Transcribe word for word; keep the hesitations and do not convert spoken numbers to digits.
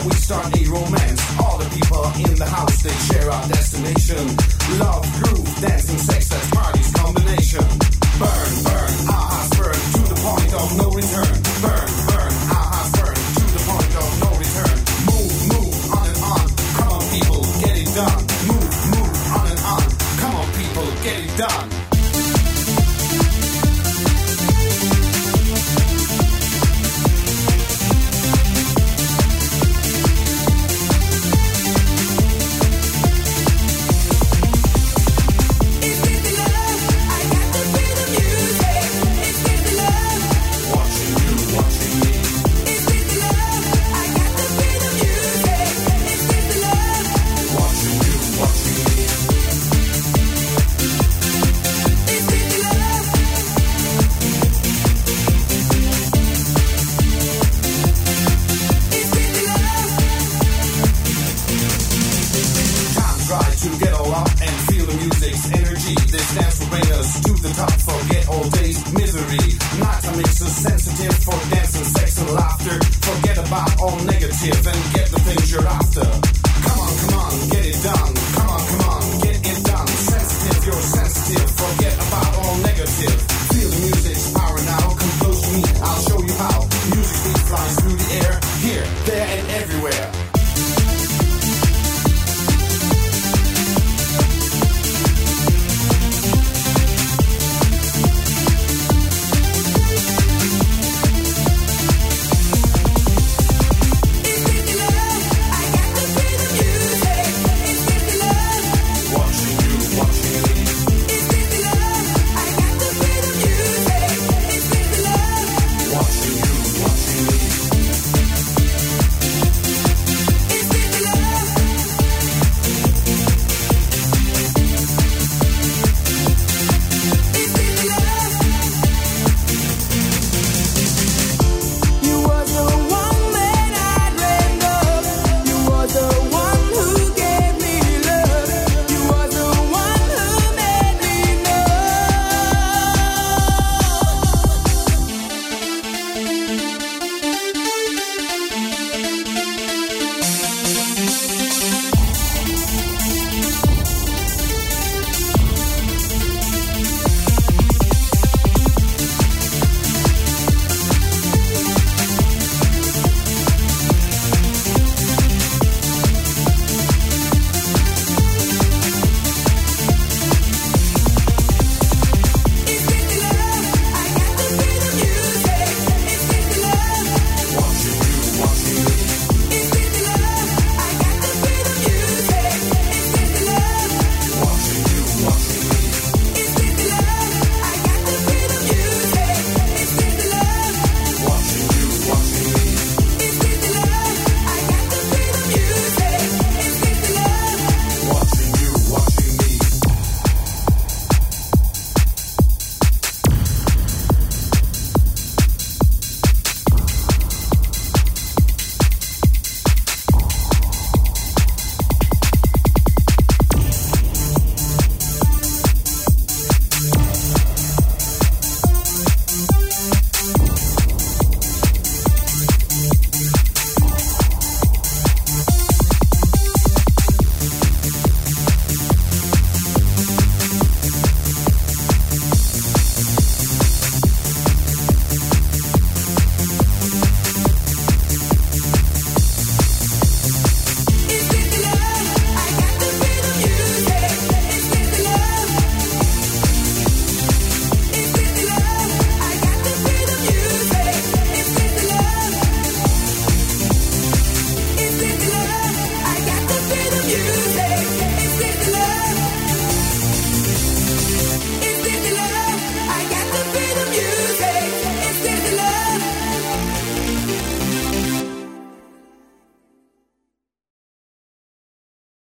we start a romance. All the people in the house, they share our destination. Love, groove, dancing, sex, that's party's combination. Burn, burn, our hearts burn to the point of no return. Burn, burn, our hearts burn to the point of no return. Move, move, on and on. Come on, people, get it done. Move, move, on and on. Come on, people, get it done. Sensitive for dancing, sex and laughter. Forget about all negative and get the things you're after. Come on, come on, get it done.